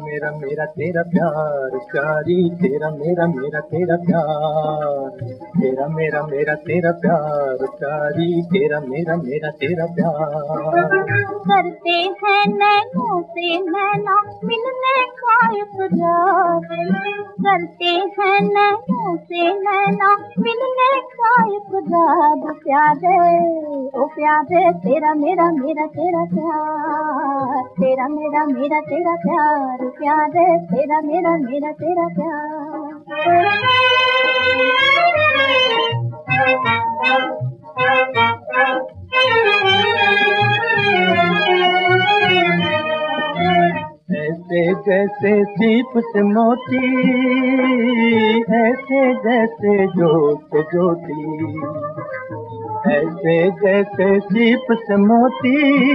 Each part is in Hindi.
मेरा मेरा तेरा प्यार प्यारी, तेरा मेरा मेरा तेरा प्यार, तेरा मेरा मेरा तेरा प्यार प्यारी, तेरा मेरा मेरा तेरा प्यार। करते हैं नैनों से नैना मिलने का इकरार, करते हैं नैनों से नैना मिलने का इकरार। प्यारे ओ प्यारे, तेरा मेरा मेरा तेरा प्यार, तेरा मेरा मेरा तेरा प्यार प्यारे, तेरा मेरा मेरा तेरा प्यार। ऐसे जैसे सीप से मोती, ऐसे जैसे जोत ज्योति, ऐसे जैसे सीप से मोती,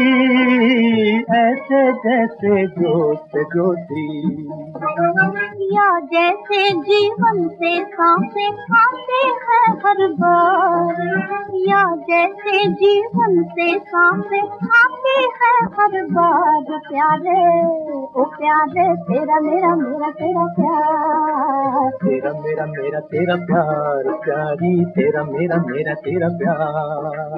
ऐसे जैसे जोत ज्योति। या जैसे जीवन से सांसें आते हैं हर बार, या जैसे जीवन से सांसें आते हैं हर बार। प्यारे ओ प्यारे, तेरा मेरा मेरा तेरा प्यार, तेरा मेरा मेरा तेरा प्यार प्यारी, तेरा मेरा मेरा तेरा प्यार।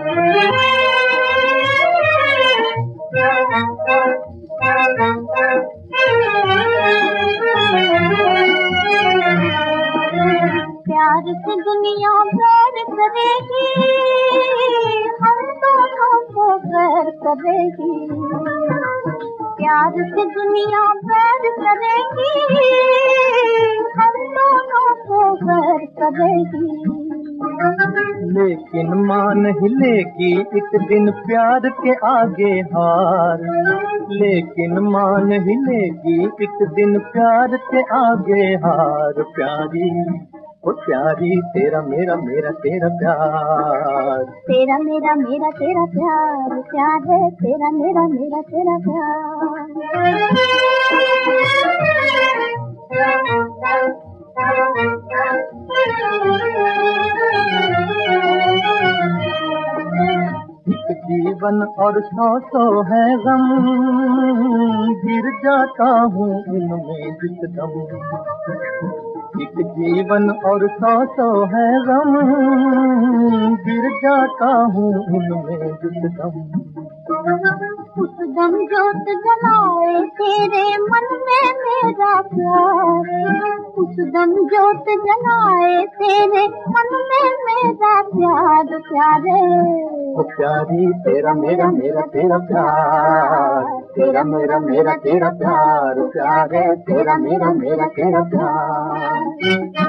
प्यार से दुनिया प्यार करेगी, हम दोनों को प्यार करेगी। प्यार से दुनिया प्यार करेगी, हम दोनों को प्यार करेगी। लेकिन मान हिलेगी एक दिन प्यार के आगे हार, लेकिन मान हिलेगी एक दिन प्यार के आगे हार। प्यारी ओ प्यारी, तेरा मेरा मेरा तेरा प्यार, तेरा मेरा मेरा तेरा प्यार प्यार है, तेरा मेरा मेरा तेरा प्यार। एक जीवन और सौ है गम, गिर जाता हूँ इनमें जिस दम। एक जीवन और सौ है गम, गिर जाता हूँ उनमें जिस दम। उस दम जोत जलाए तेरे मन में मेरा प्यार, उस दम जोत जलाए तेरे मन में मेरा प्यार। प्यारे ओ प्यारी, तेरा मेरा मेरा तेरा प्यार, तेरा मेरा मेरा तेरा प्यार प्यारे, तेरा मेरा मेरा तेरा प्यार।